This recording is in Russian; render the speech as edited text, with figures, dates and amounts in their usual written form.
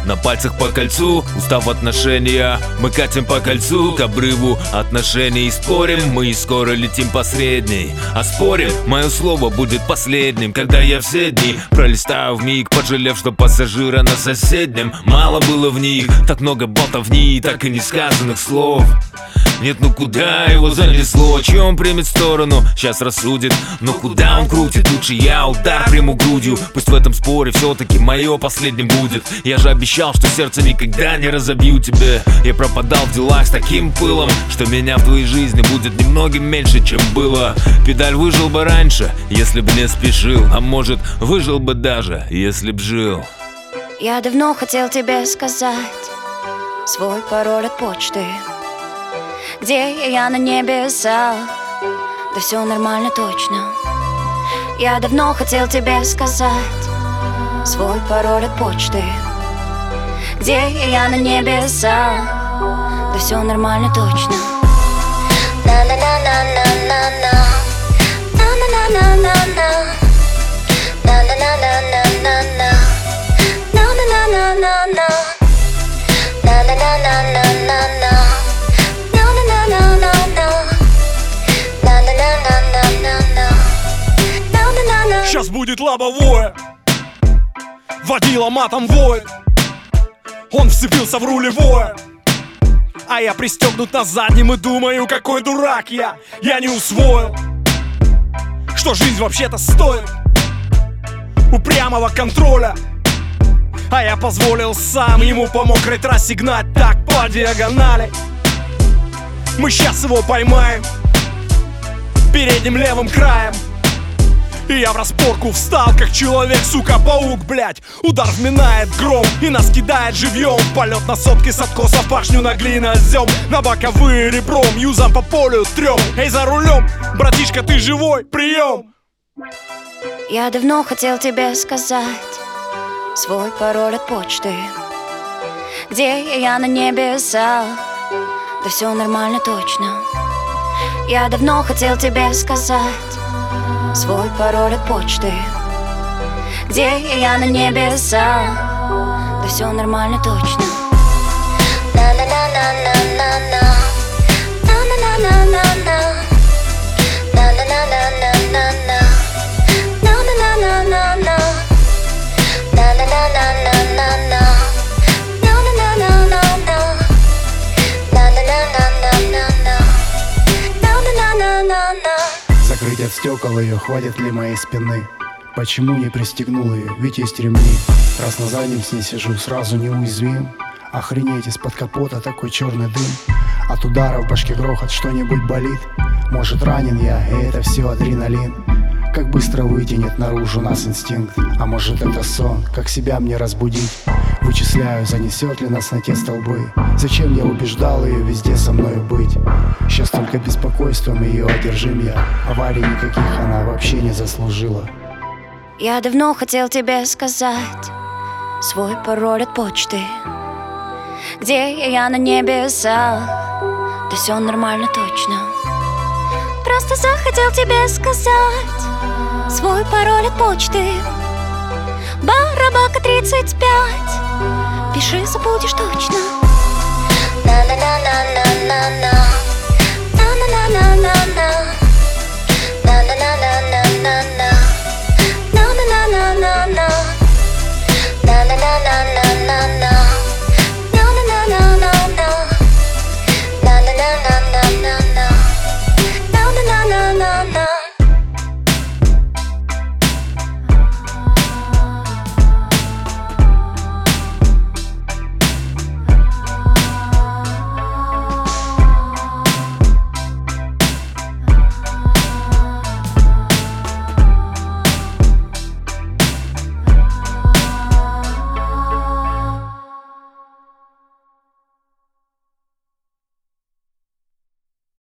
на пальцах по кольцу. Устав отношения, мы катим по кольцу к обрыву отношений. И спорим, мы скоро летим по средней. А спорим, мое слово будет последним. Когда я все дни пролистаю вмиг, пожалев, что пассажира на соседнем мало было в них. Так много болтовни и так и не сказанных слов. Нет, ну куда его занесло? Чьи он примет сторону, сейчас рассудит. Но куда он крутит? Лучше я удар приму грудью. Пусть в этом споре все-таки мое последним будет. Я же обещал, что сердце никогда не разобью тебе. Я пропадал в делах с таким пылом, что меня в твоей жизни будет немногим меньше, чем было. Педаль выжил бы раньше, если б не спешил. А может, выжил бы даже, если б жил. Я давно хотел тебе сказать свой пароль от почты. Где я на небесах? Да все нормально точно. Я давно хотел тебе сказать свой пароль от почты. Где я на небесах? Да все нормально точно. На-на-на-на-на-на-на. На-на-на-на-на-на. На-на-на-на-на-на. На-на-на-на-на-на. На-на-на-на-на-на. Сейчас будет лобовое, водила матом воет. Он вцепился в рулевое, а я пристегнут на заднем и думаю, какой дурак я. Я не усвоил, что жизнь вообще-то стоит упрямого контроля. А я позволил сам ему по мокрой трассе гнать так по диагонали. Мы сейчас его поймаем передним левым краем. И я в распорку встал, как человек, сука-паук, блять. Удар вминает гром и нас кидает живьем. Полет на сотке с откоса, башню на глинозем. На боковые ребром, юзом по полю трем. Эй, за рулем, братишка, ты живой, прием. Я давно хотел тебе сказать свой пароль от почты. Где я на небесах? Да все нормально точно. Я давно хотел тебе сказать свой пароль от почты. Где я на небесах? Да все нормально точно. На-на-на-на-на-на. На-на-на-на-на-на. На-на-на-на-на-на. На-на-на-на-на-на. На-на-на-на-на-на. Закрыть от стекол ее, хватит ли моей спины? Почему не пристегнул ее, ведь есть ремни. Раз на заднем с ней сижу, сразу неуязвим. Охренеть, из-под капота такой черный дым. От удара в башке грохот, что-нибудь болит. Может, ранен я, и это все адреналин. Как быстро вытянет наружу нас инстинкт. А может, это сон, как себя мне разбудить? Вычисляю, занесет ли нас на те столбы. Зачем я убеждал ее везде со мною быть? Сейчас только беспокойством ее одержим я. Аварий никаких она вообще не заслужила. Я давно хотел тебе сказать свой пароль от почты. Где я на небесах? Да все нормально точно. Просто захотел тебе сказать свой пароль от почты. Барабака 35. Пиши, забудешь точно. На-на-на-на-на.